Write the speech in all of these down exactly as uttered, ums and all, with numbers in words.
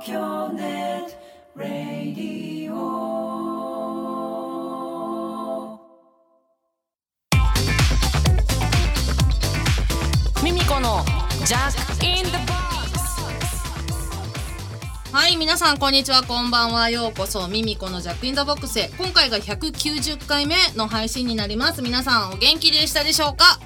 東京ネットラディオ。 ミミコのジャックインザボックス。はい、皆さんこんにちは、こんばんは。ようこそミミコのジャックインザボックスへ。今回がひゃくきゅうじゅっかいめの配信になります。皆さんお元気でしたでしょうか？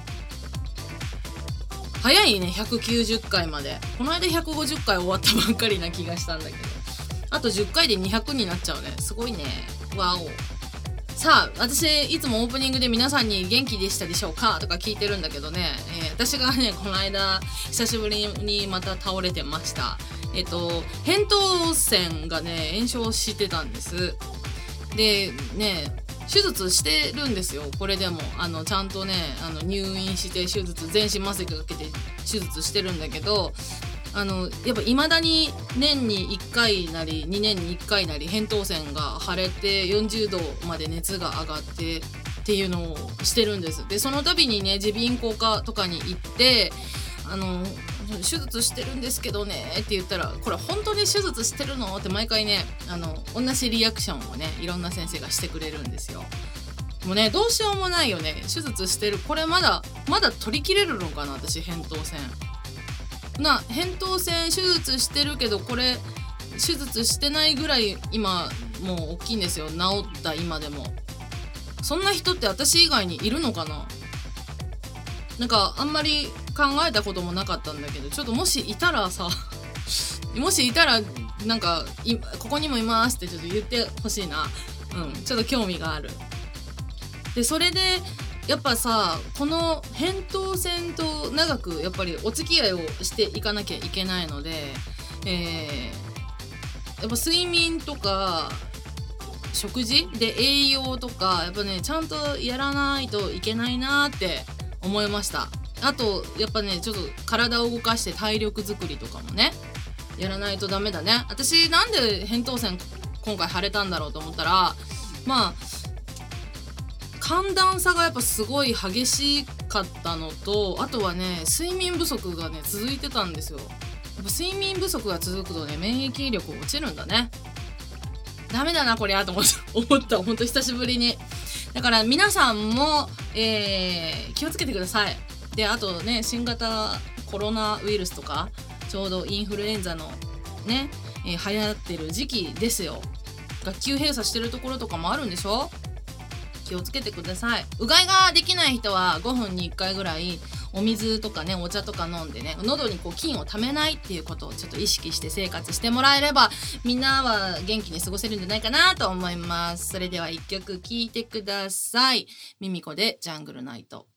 早いね、ひゃくきゅうじゅっかいまで。この間ひゃくごじゅっかい終わったばっかりな気がしたんだけど、あとじゅっかいでにひゃくになっちゃうね。すごいね。わお。さあ、私いつもオープニングで皆さんに元気でしたでしょうかとか聞いてるんだけどね、えー、私がねこの間久しぶりにまた倒れてました。えっと扁桃腺がね炎症してたんです。でね、手術してるんですよ。これでもあのちゃんとねあの入院して手術、全身麻酔かけて手術してるんだけど、あのやっぱ未だに年にいっかいなりにねんにいっかいなり扁桃腺が腫れてよんじゅうどまで熱が上がってっていうのをしてるんです。でその度にね耳鼻咽喉科とかに行って、あの手術してるんですけどねって言ったら、これ本当に手術してるのって毎回ねあの同じリアクションをねいろんな先生がしてくれるんですよ。もうねどうしようもないよね。手術してる、これまだまだ取り切れるのかな、私扁桃腺な扁桃腺手術してるけど、これ手術してないぐらい今もう大きいんですよ。治った今でも。そんな人って私以外にいるのかな。なんかあんまり考えたこともなかったんだけど、ちょっともしいたらさもしいたらなんかいここにもいますってちょっと言ってほしいな。うん、ちょっと興味がある。でそれでやっぱさ、この扁桃腺と長くやっぱりお付き合いをしていかなきゃいけないので、えー、やっぱ睡眠とか食事で栄養とかやっぱねちゃんとやらないといけないなって思いました。あとやっぱねちょっと体を動かして体力作りとかもねやらないとダメだね。私なんで扁桃腺今回腫れたんだろうと思ったら、まあ寒暖差がやっぱすごい激しかったのと、あとはね睡眠不足がね続いてたんですよ。やっぱ睡眠不足が続くとね免疫力落ちるんだね。ダメだなこりゃと思ったほんと久しぶりに。だから皆さんも、えー、気をつけてください。であとね新型コロナウイルスとかちょうどインフルエンザのね、えー、流行ってる時期ですよ。学級閉鎖してるところとかもあるんでしょ。気をつけてください。うがいができない人はごふんにいっかいぐらいお水とかねお茶とか飲んでね、喉にこう菌をためないっていうことをちょっと意識して生活してもらえれば、みんなは元気に過ごせるんじゃないかなと思います。それではいっきょく聴いてください。ミミコでジャングルナイト。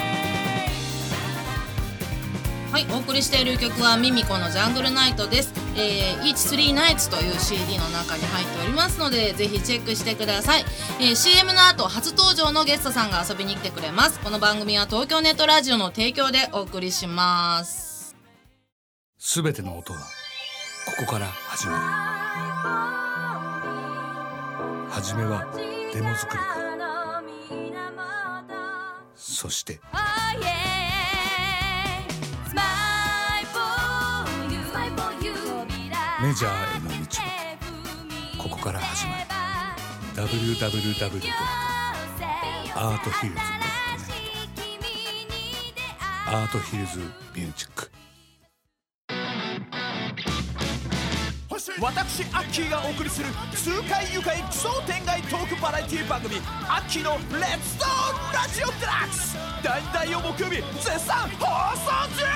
はい、お送りしている曲はミミコのジャングルナイトです。 えー、イーチスリーナイツという シーディー の中に入っておりますので、ぜひチェックしてください。えー、シーエム の後初登場のゲストさんが遊びに来てくれます。この番組は東京ネットラジオの提供でお送りします。 すべての音はここから始まる。はじめはデモ作りから、そしてメジャーへの道はここから始まる。 ダブリューダブリューダブリュー ドット アートヒルズ ドット ネット アートヒルズミュージック。 私アッキーがお送りする痛快愉快奇想天外トークバラエティ番組アッキーのレッツドーンラジオデラックス、だいたいを木曜日絶賛放送中。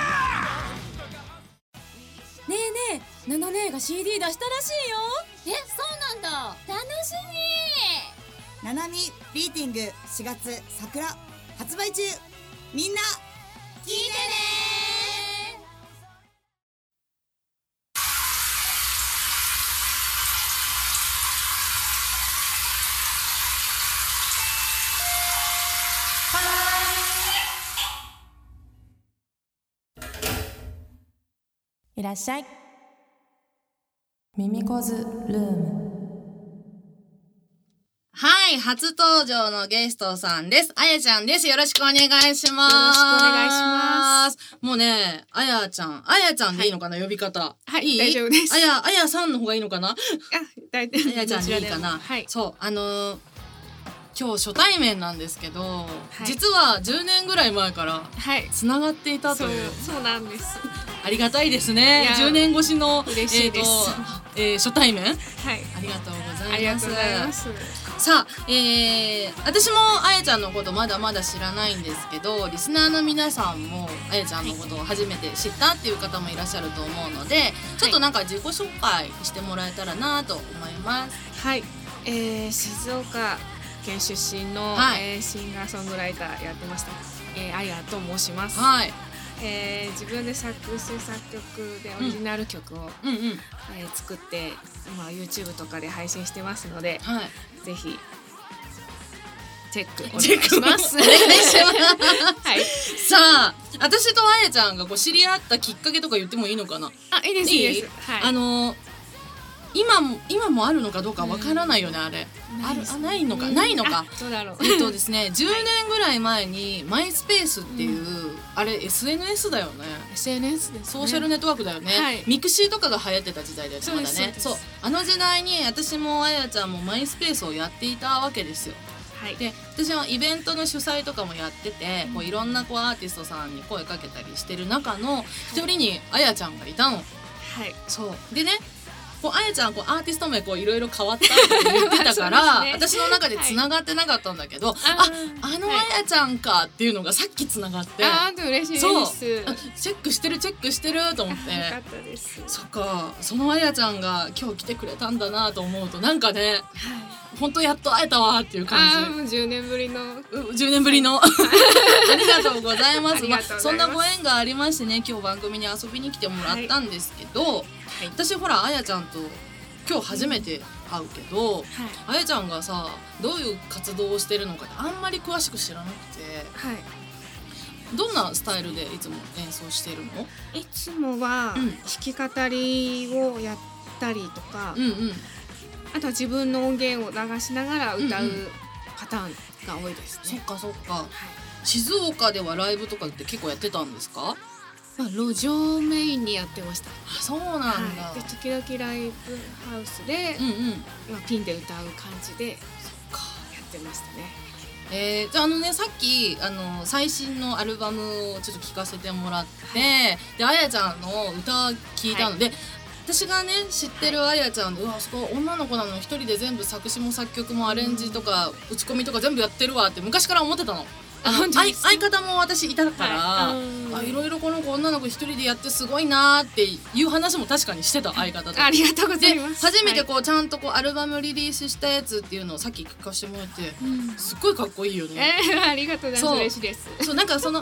ねえねえ、ナナ姉が シーディー 出したらしいよ。 え、そうなんだ。楽しみ。 ナナミビーティングしがつ桜発売中。みんな聞いてね。 いらっしゃい。ミミコズルーム。 はい、初登場のゲストさんです。あやちゃんです。よろしくお願いします。 よろしくお願いします。 もうね、あやちゃん、あやちゃんでいいのかな、はい、呼び方。 はい、いい大丈夫です。 あや、あやさんの方がいいのかな。あ、 大丈夫。 あやちゃんでいいかな。はい。そう、あのー、今日初対面なんですけど、はい、実はじゅうねんぐらい前からつながっていたという、 はい、そう、そうなんです。 ありがたいですね。じゅうねん越しの嬉しいです、 えーえー、初対面、はい、 ありがとうございます。 ありがとうございます。 さあ、えー、私もあやちゃんのことまだまだ知らないんですけど、リスナーの皆さんもあやちゃんのことを初めて知ったっていう方もいらっしゃると思うので、はい、ちょっとなんか自己紹介してもらえたらなと思います。 はい、えー、静岡県出身の、はい、えー、シンガーソングライターやってました、えー、あやと申します。はい、えー、自分で作詞作曲でオリジナル曲を、うんうんうん、えー、作って今 YouTube とかで配信してますので、はい、ぜひチェックお願いします。お願いします。 はい、さあ、私とあやちゃんがこう知り合ったきっかけとか言ってもいいのかな。 あ、いいです、いいです。はい、 あのー、今も今もあるのかどうかわからないよね、うん、あれ。ある、あ、ないのか、うん、ないのか。 どうだろう。 えっとですね、じゅうねんぐらい前にマイスペースっていう、うん、あれ エスエヌエス だよね。 エスエヌエス ですね。 ソーシャルネットワークだよね。はい、ミクシーとかが流行ってた時代だよね。まだね。そう。あの時代に私もあやちゃんもマイスペースをやっていたわけですよ。はい、で私はイベントの主催とかもやってて、うん、こういろんなこうアーティストさんに声かけたりしてる中の一人にあやちゃんがいたの。はい。そうでね。こうあやちゃんこうアーティスト名こういろいろ変わったって言ってたから、ね、私の中でつながってなかったんだけど、はい、ああのあやちゃんかっていうのがさっきつながって、 あー嬉しいです。そうチェックしてるチェックしてると思って、 よかったです。 そっか、そのあやちゃんが今日来てくれたんだなと思うとなんかね、はい、本当やっと会えたわっていう感じ。 あもうじゅうねんぶりのじゅうねんぶりのありがとうございます。まあ、そんなご縁がありましてね、今日番組に遊びに来てもらったんですけど、はいはい、私ほらあやちゃんと今日初めて会うけど、はい、あやちゃんがさどういう活動をしてるのかってあんまり詳しく知らなくて、はい、どんなスタイルでいつも演奏してるの？ いつもは弾き語りをやったりとか、うんうん、あとは自分の音源を流しながら歌うパターンが多いですね。 そっかそっか、はい、静岡ではライブとかって結構やってたんですか？ まあ、路上メインにやってました。 あ、そうなんだ、はい、 で時々ライブハウスで、うんうん、まあ、ピンで歌う感じでそっかやってましたね。 えー、じゃあ、あのね、さっきあの最新のアルバムをちょっと聴かせてもらって、はい、であやちゃんの歌聞いたので、はい、私がね知ってるあやちゃんで、はい、うわそこ女の子なのに一人で全部作詞も作曲もアレンジとか打ち込みとか全部やってるわって昔から思ってたの。あの相, 相方も私いたから、はい、いろいろこの子女の子一人でやってすごいなっていう話も確かにしてた相方と。 ありがとうございます。 で初めてこう、はい、ちゃんとこうアルバムリリースしたやつっていうのをさっき聞かせてもらって、うん、すっごいかっこいいよね。 えー、ありがとうございます。嬉しいです。 そうなんかその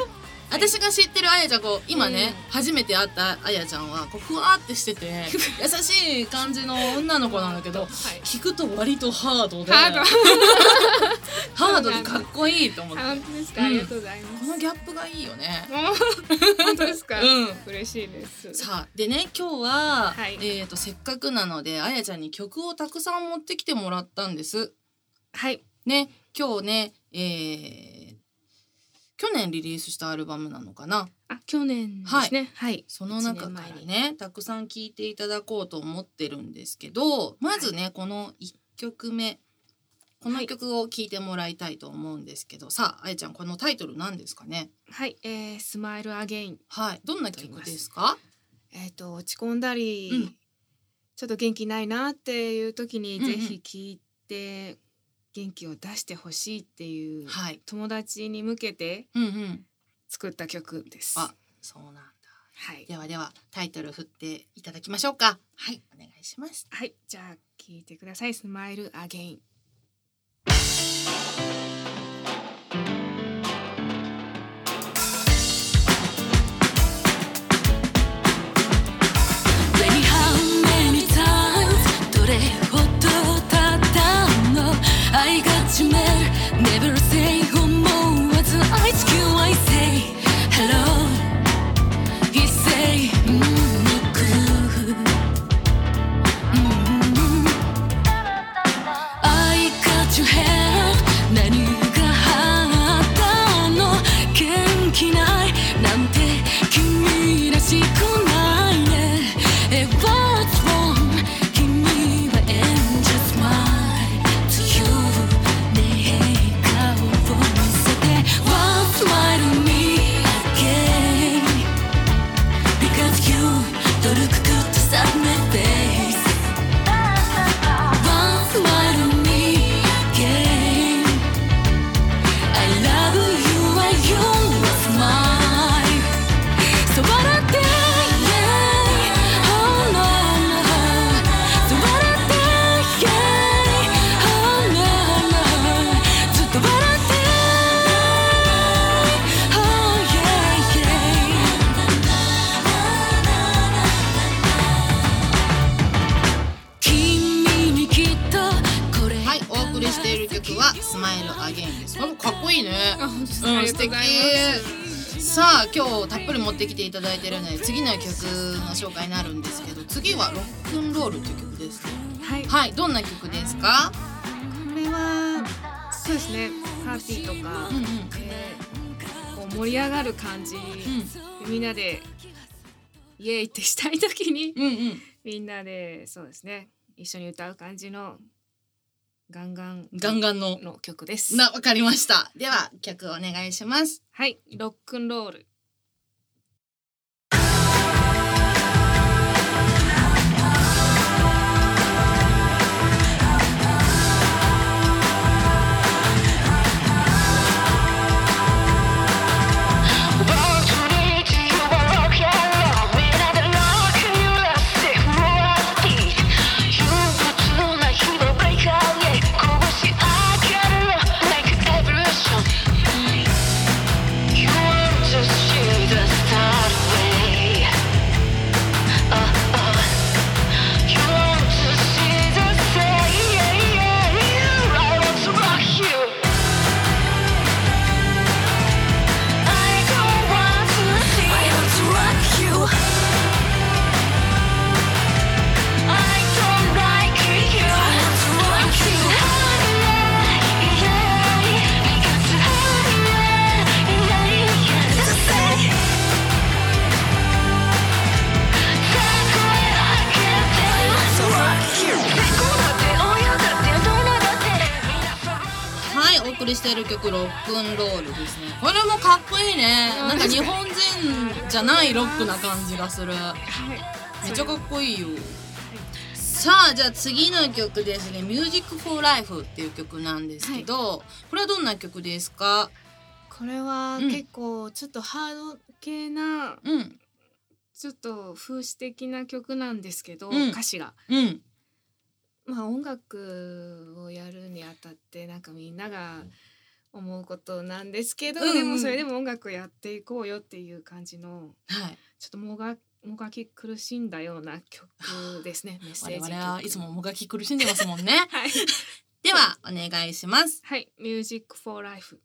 私が知ってるあやちゃんこう今ね、うん、初めて会ったあやちゃんはこうふわーってしてて優しい感じの女の子なんだけど、はい、聞くと割とハードでハードハードでかっこいいと思って。 本当ですか、うん、ありがとうございます。 このギャップがいいよね。 本当ですか、 うん、 嬉しいです。 さあでね今日は、はい、えーとせっかくなのであやちゃんに曲をたくさん持ってきてもらったんです。 はいね今日ね、えー、去年リリースしたアルバムなのかな。 あ去年ですね、はい、はい、 その中からねたくさん聴いていただこうと思ってるんですけど、まずね、はい、このいっきょくめこの曲を聴いてもらいたいと思うんですけど、はい、さああやちゃんこのタイトル何ですかね。 はい、えー、スマイルアゲイン。 はい、どんな曲ですか。 えっ、ー、と落ち込んだり、うん、ちょっと元気ないなっていう時にぜひ聴いて元気を出してほしいっていう、はい、友達に向けて作った曲です。 うんうん、あ、そうなんだ。 はい。 ではではタイトル振っていただきましょうか。はい、お願いします。 はい、じゃあ聴いてください。スマイルアゲイン。 I got you mad, never say 思わず I ask you, I say hello. He say, mm, look. Mm-hmm. I got your hand, 何があったの元気ないなんて君らしくないね。え What's wrong? 君は angel smile素敵。さあ今日たっぷり持ってきていただいてるので次の曲の紹介になるんですけど、次はロックンロールという曲ですね。はい、はい、どんな曲ですか。 これはそうですね、パーティーとか、うんうん、えー、こう盛り上がる感じ、うん、みんなでイエーイってしたい時に、うんうん、みんなでそうですね一緒に歌う感じのガンガンガンガンのの曲です。 な、わかりました。では曲お願いします。 はい、ロックンロール。 している曲ロックンロールですね。これもかっこいいね。なんか日本人じゃないロックな感じがする。めっちゃかっこいいよ。さあじゃあ次の曲ですね。 Music for Life っていう曲なんですけど、はい、これはどんな曲ですか。 これは結構ちょっとハード系な、うん、ちょっと風刺的な曲なんですけど、うん、歌詞が、うん、まあ音楽をやるにあたってなんかみんなが思うことなんですけど、 うんうん、 でもそれでも音楽やっていこうよっていう感じの、 はい、 ちょっともがもがき苦しんだような曲ですね。メッセージ曲。 我々はいつももがき苦しんでますもんね。 はい、 ではお願いします。 はい、ミュージックフォーライフ。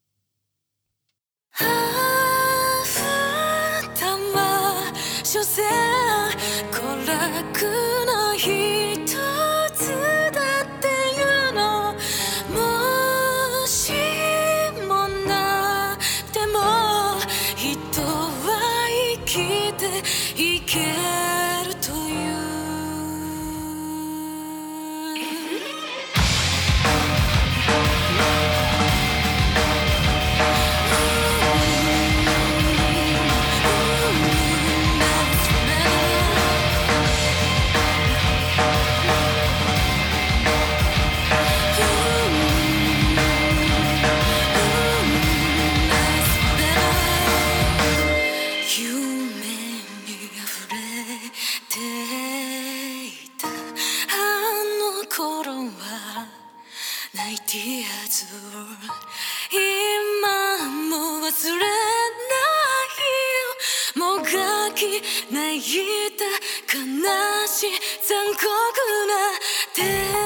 所詮娯楽の一つだっていうの、もしもなくても人は生きていけるという今も忘れないよ、もがき泣いた悲しい残酷なテ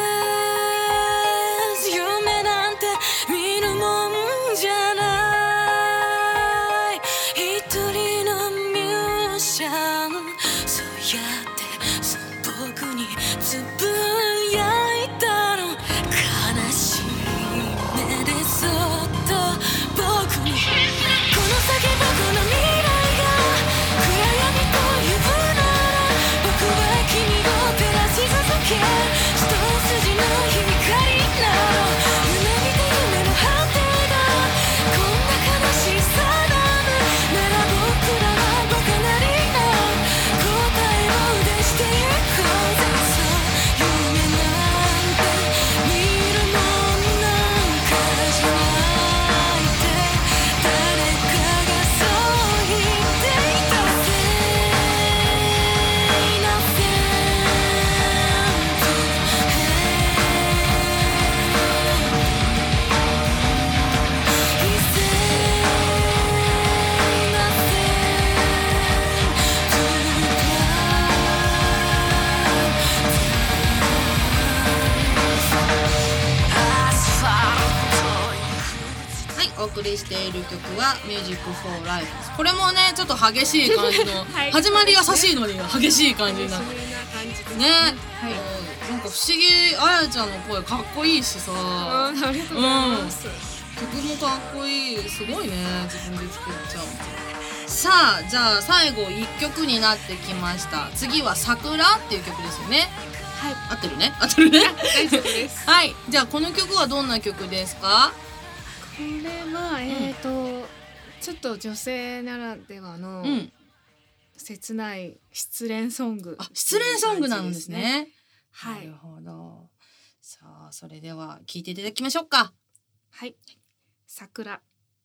ーズ、夢なんて見るもんじゃない、一人のミュージシャン、そうやってその僕につぶやいたの、悲しい目でそっと僕に、この先僕の未来が暗闇というなら、僕は君を照らし続け、一筋の光なの、夢見て夢の果てがこんな悲しさなのなら、僕らは僕なりの答えを出してゆこうぜ。そう夢なんて見るもんなんかじゃないって誰かがそう言っていたぜ。 はい、お送りしている曲はミュージックフォーライフ。これもねちょっと激しい感じの、はい、始まり優しいのに激しい感じになってね、はい、なんか不思議、あやちゃんの声かっこいいしさ、 あ、ありがとうございます、 うん、曲もかっこいい、すごいね、自分で作っちゃう。さあ、じゃあ最後いっきょくになってきました。次は桜っていう曲ですよね。はい、合ってるね、合ってるね、 大丈夫です。 はい、じゃあこの曲はどんな曲ですか？ これはえっと、うん、ちょっと女性ならではの切ない失恋ソング、 あ、失恋ソングなんですね。 はい、 なるほど。さあ、それでは聴いていただきましょうか。 はい、桜。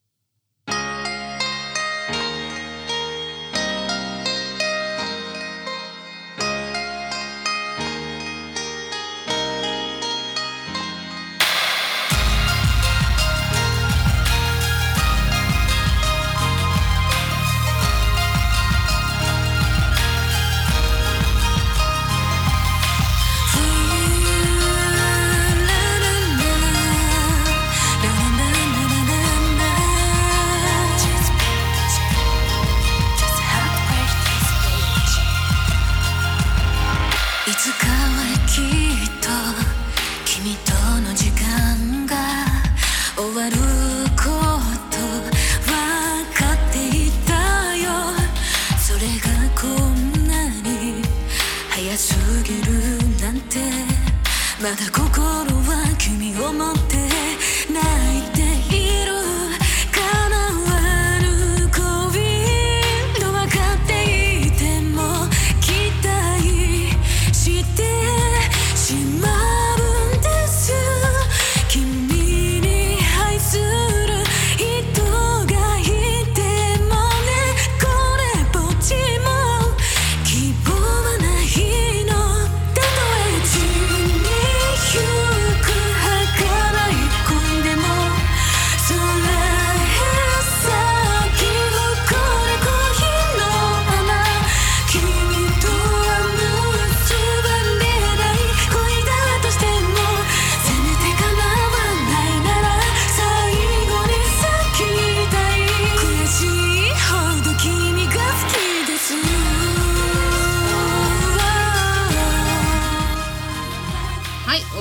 まだ心は君を持って泣いている、叶わぬ恋と分かっていても期待してしまうんです。君に愛する人がいてもね、これっぽっちも希望はないの。たとえ地にゆく儚い恋でも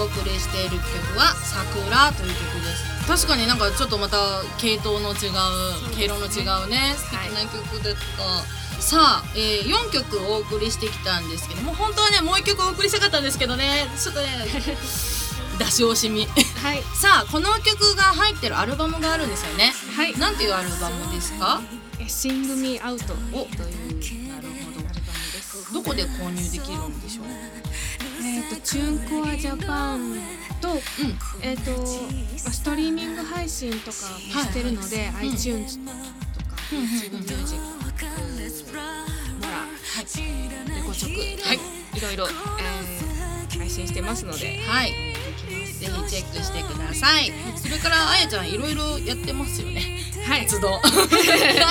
お送りしている曲は桜という曲です。確かになんかちょっとまた系統の違う毛色の違うね素敵な曲だった、はい、さあ、えー、よんきょくお送りしてきたんですけども、本当はねもういっきょくお送りしたかったんですけどね、ちょっとね出し惜しみ、はい、さあこの曲が入ってるアルバムがあるんですよね。はい、なんていうアルバムですか？ Sing Me Out というなるほど、アルバムです。どこで購入できるんでしょう？ えー、とチューンコアジャパンと、うんえー、とストリーミング配信とかもしてるので、はい、iTunes とか YouTube ミュージックモラ、はい、レコチョク、はい、いろいろ、えー、配信してますので、 はい、ぜひチェックしてください。それからあやちゃんいろいろやってますよね。はい、活動はい、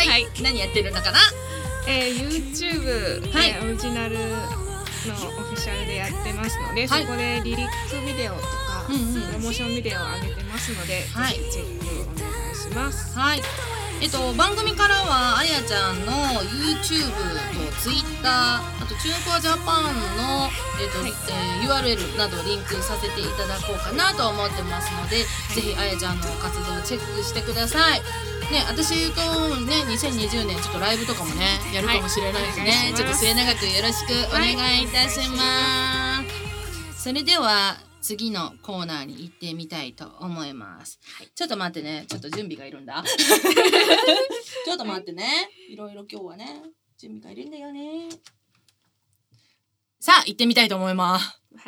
はい、何やってるのかな？ えー、YouTube で、はい、オリジナルのオフィシャルでやってますので、はい、そこでリリックビデオとか、うんうん、プロモーションビデオを上げてますので、はい、ぜひチェックお願いします。 はい、えっと、番組からはあやちゃんの YouTube と Twitter、 あとチューンコアジャパンの、えっとはいえー、ユーアールエル などリンクさせていただこうかなと思ってますので、ぜひあやちゃんの活動をチェックしてください。ね、私とねにせんにじゅうねんちょっとライブとかもねやるかもしれないですね、はい、ちょっと末永くよろしくお願いいたします、はい、それでは次のコーナーに行ってみたいと思います、はい、ちょっと待ってね、ちょっと準備がいるんだちょっと待ってね、いろいろ今日はね準備がいるんだよね。さあ行ってみたいと思います。はい、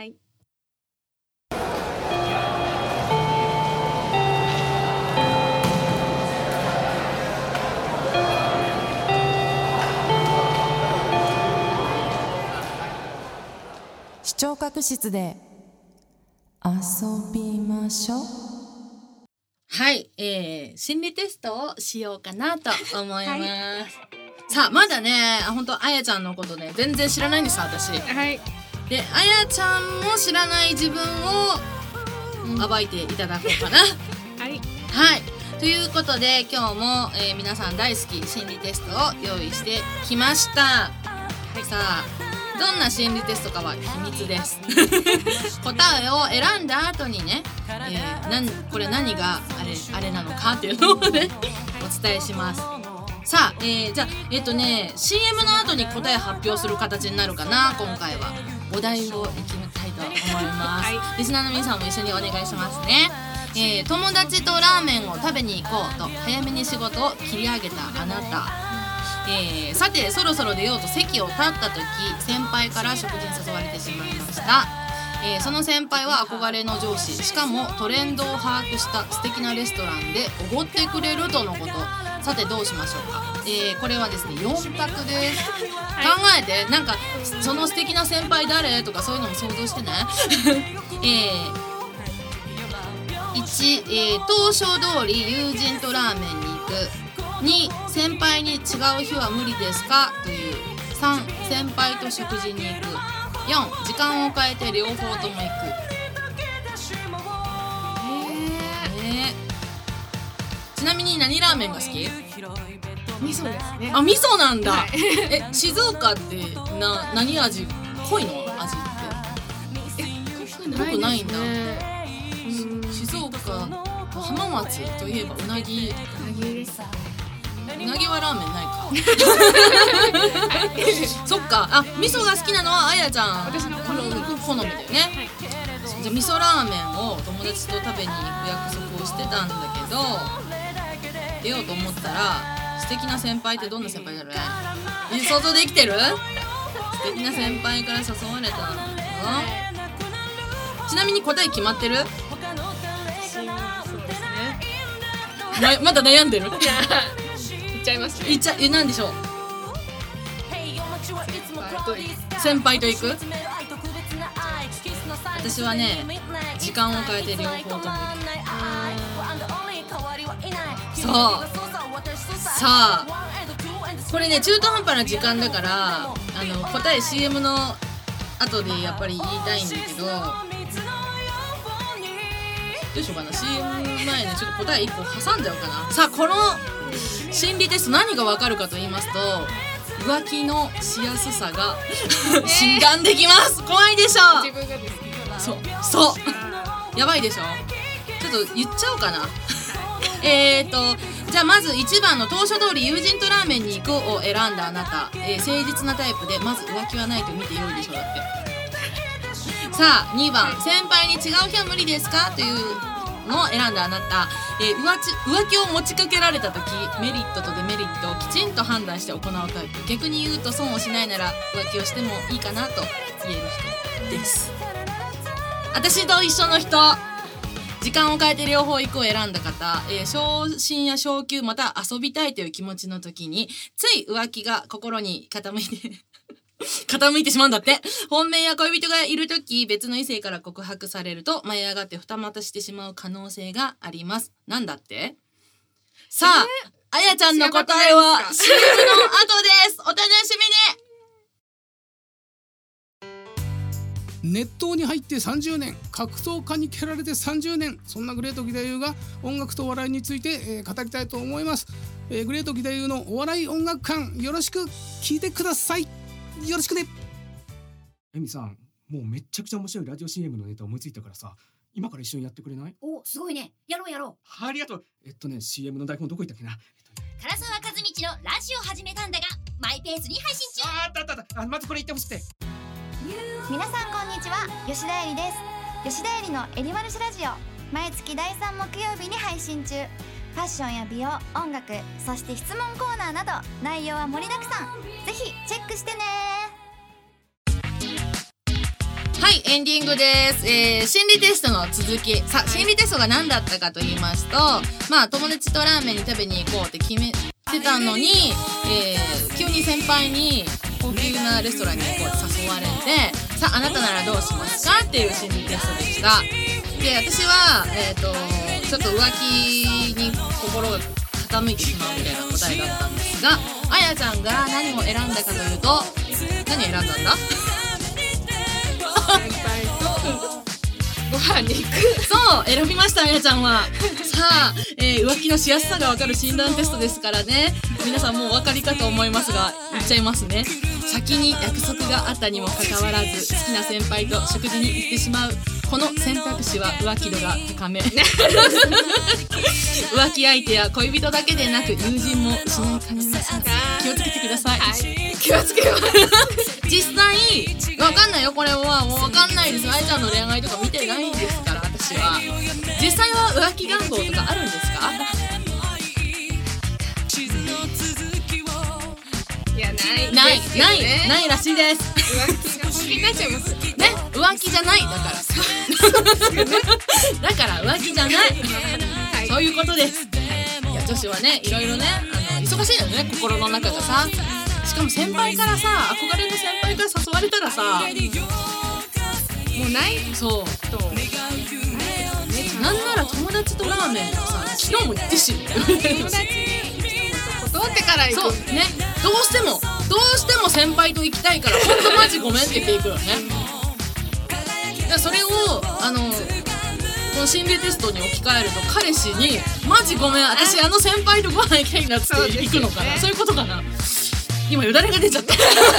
視聴覚室で遊びましょう。 はい、えー、心理テストをしようかなと思います、はい、さあまだね本当あやちゃんのことね全然知らないんです私、はい、であやちゃんも知らない自分を暴いていただこうかな、うん、はい、はい、ということで今日も、えー、皆さん大好き心理テストを用意してきました、はい、さあどんな心理テストかは秘密です答えを選んだ後にね、えー、なんこれ何があれ、あれなのかっていうのをねお伝えします。さあ、えー、じゃあえっ、ー、とね シーエム の後に答え発表する形になるかな。今回はお題をいきたいと思います、はい、リスナーの皆さんも一緒にお願いしますね。えー、友達とラーメンを食べに行こうと早めに仕事を切り上げたあなた、えー、さてそろそろ出ようと席を立った時先輩から食事に誘われてしまいました、えー、その先輩は憧れの上司、しかもトレンドを把握した素敵なレストランでおごってくれるとのこと。さてどうしましょうか。えー、これはですねよん択です、はい、考えてなんかその素敵な先輩誰とかそういうのも想像してねえー、いち、えー、当初通り友人とラーメンに行く。に先輩に違う日は無理ですかという。さん先輩と食事に行く。よん時間を変えて両方とも行く。えー、ちなみに何ラーメンが好き？ 味噌ですね。 あ、味噌なんだ、はい、え静岡ってな何味？濃いの味ってえ濃くないんだ、うん、静岡浜松といえばうなぎ。うなぎです。うなぎはラーメンないかそっか。あ、味噌が好きなのはあやちゃん私の好み好みだよね、はい、じゃあ味噌ラーメンを友達と食べに行く約束をしてたんだけど出ようと思ったら素敵な先輩ってどんな先輩だろうね。想像できてる？素敵な先輩から誘われたの。ちなみに答え決まってる？そうですね。まだ悩んでる？ 言っちゃいますね。 言っちゃえなんでしょう。先輩と行く？私はね時間を変えて両方とも行く。そうさあこれね中途半端な時間だからあの答え シーエム の後でやっぱり言いたいんだけどどうしようかな。 シーエム 前にちょっと答えいっこ挟んじゃおうかな。さあこの心理テスト何が分かるかと言いますと浮気のしやすさが診断できます。怖いでしょ。 自分がですね。 そうそうやばいでしょ。ちょっと言っちゃおうかなえーとじゃあまずいちばんの当初通り友人とラーメンに行くを選んだあなた、えー、誠実なタイプでまず浮気はないと見てよいでしょうだってさあにばん先輩に違う日は無理ですかというのを選んだあなた、えー、浮気、浮気を持ちかけられた時メリットとデメリットをきちんと判断して行うタイプ。逆に言うと損をしないなら浮気をしてもいいかなと言える人です。私と一緒の人、時間を変えて両方行くを選んだ方、えー、昇進や昇給また遊びたいという気持ちの時につい浮気が心に傾いて傾いてしまうんだって。本命や恋人がいる時別の異性から告白されると舞い上がって二股してしまう可能性があります。なんだって。さあ、えー、あやちゃんの答えは シーエム の後です。お楽しみに。 熱湯に入ってさんじゅうねん、格闘家に蹴られてさんじゅうねん、そんなグレート義太夫が音楽とお笑いについて、えー、語りたいと思います、えー、グレート義太夫のお笑い音楽館、よろしく聞いてください。よろしくね。 エミさん、もうめっちゃくちゃ面白いラジオ シーエム のネタ思いついたからさ、今から一緒にやってくれない？ お、すごいね。やろうやろう。 ありがとう。えっとね シーエム の台本どこ行ったっけな、えっとね、 唐沢和道のラジオ始めたんだがマイペースに配信中。 ああったあったあった。あ、まずこれ言ってほしくて。 皆さんこんにちは、吉田絵里です。吉田絵里のエリマルシラジオ、毎月だいさん木曜日に配信中。ファッションや美容、音楽、そして質問コーナーなど内容は盛りだくさん。ぜひチェックしてね。 はい、エンディングです、えー、心理テストの続き。さあ、心理テストが何だったかと言いますと、まあ友達とラーメンに食べに行こうって決めてたのに、えー、急に先輩に高級なレストランに行こうって誘われて、さああなたならどうしますかっていう心理テストでした。で、私は、えーと、ちょっと浮気に心が傾いてしまうみたいな答えだったんですが、あやちゃんが何を選んだかというと、何を選んだんだ先輩とご飯に行く。 そう選びました、あやちゃんは。さあ、えー、浮気のしやすさがわかる診断テストですからね。皆さんもうお分かりかと思いますが、言っちゃいますね。先に約束があったにもかかわらず好きな先輩と食事に行ってしまう、この選択肢は浮気度が高め浮気相手や恋人だけでなく友人もしないかねません。気をつけてください、はい、 気をつけます実際わかんないよ、これはもうわかんないです。あやちゃんの恋愛とか見てないんですから。私は実際は浮気願望とかあるんですか？ いや、ないないですけどないね。 ないらしいです。 浮気が好きになっちゃいますね、浮気じゃないだからだから浮気じゃない、はい、そういうことです。いや、女子はね、いろいろね、あの忙しいのよね、心の中がさ。しかも先輩からさ、憧れの先輩から誘われたらさ、 もうないそうと、なんなら友達とラーメンとかさ、昨日も行ってし友達に断ってから行く。 そうね、どうしてもどうしても先輩と行きたいから、ほんとマジごめんって言っていくよね。それをあのこの心理テストに置き換えると、彼氏にマジごめん、私あの先輩とご飯行きたいんだって行くのかな、そういうことかな。今よだれが出ちゃった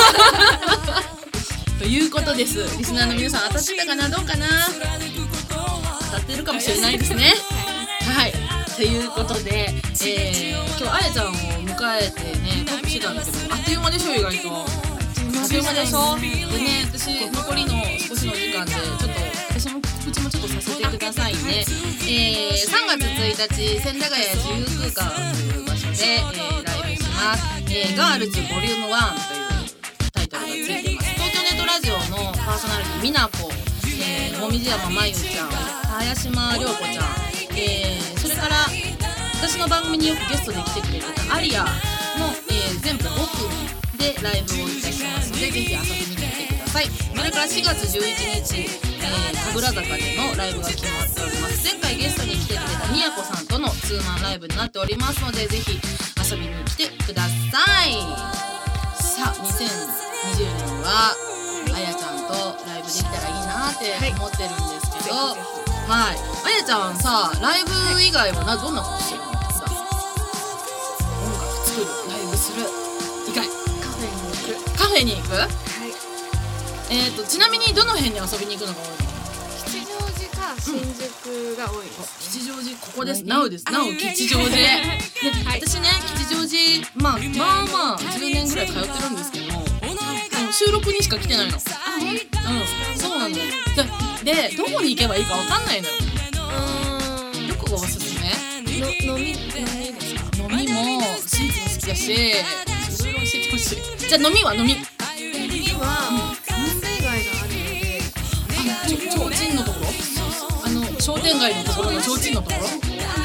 ということです。リスナーの皆さん、当たってたかな、どうかな。当たってるかもしれないですね。はい、ということで、えー、今日あやちゃんを迎えてね、トークしてたんだけど、あっという間でしょ、意外と。あっという間でしょ。でね、私残りの少しの時間でちょっと私も告知もちょっとさせてくださいね。えー、さんがつついたち、千駄ヶ谷自由空間という場所で、えー、ライブします。えー、ガールズボリュームワンというタイトルがついています。東京ネットラジオのパーソナリティみなこ、えー、もみじ山まゆちゃん、林島涼子ちゃん、えー、それから私の番組によくゲストで来てくれたアリアの、えー、全部ごくみでライブをいたしますので、ぜひ遊びに来てください。それからしがつじゅういちにち、えー、神楽坂でのライブが決まっております。前回ゲストに来てくれたみやこさんとのツーマンライブになっておりますので、ぜひ遊びに来てください。さあ、にせんにじゅうねんはあやちゃんとライブできたらいいなって思ってるんですけど、はい、はい、あやちゃんさ、ライブ以外はな、どんなことしてるの？音楽作る、ライブする以外、 カフェに行く。 カフェに行く？ はい。 えーと、ちなみにどの辺に遊びに行くのが多いの？ 吉祥寺か新宿が多いです、 吉祥寺ここです。なおです。なお吉祥寺。で私ね吉祥寺まあまあまあじゅうねんぐらい通ってるんですけど、収録にしか来てないの。うんそうなの。ででどこに行けばいいかわかんないのよ。どこがおすすめ？ の飲み飲みですか？ 飲みもスイーツも好きだし、いろいろ教えてほしい。じゃあ飲みは飲み。 飲みは門前街があるので、 あちょちょうちんのところ？あの商店街のところのちょうちんのところ？ち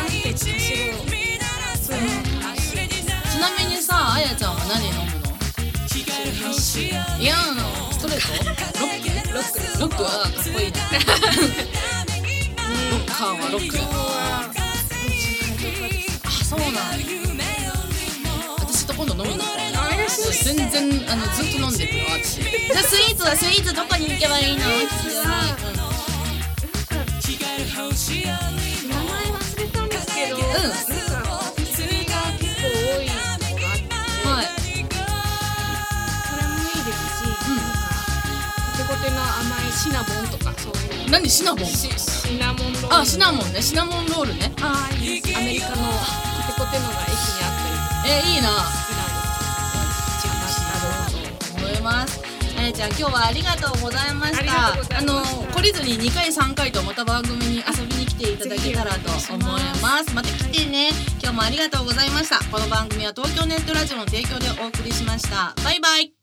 なみにさ、あやちゃんは何飲むの？いやあのストレート？ロック？ロックロックはかっこいいな。ロッカーはロック。あ、そうなんだ。私と今度飲みに行こう。全然あのずっと飲んでるよ私。じゃあスイーツはスイーツどこに行けばいいの？ 名前忘れたんですけど、うん、なんか薬が結構多いのがあって、はい。それもいいですし、うん、なんかコテコテの甘いシナモンとかそういう。 何シナモン？ シナモンロール。 あ、シナモンね、シナモンロールね。 ああ、いいです。アメリカのコテコテのが駅にあったり。 え、いいな。 好きなんです。 思います。あやちゃん今日はありがとうございました。あの懲りずににかいさんかいとまた番組に遊びに来ていただけたらと思います。また来てね。今日もありがとうございました。この番組は東京ネットラジオの提供でお送りしました。バイバイ。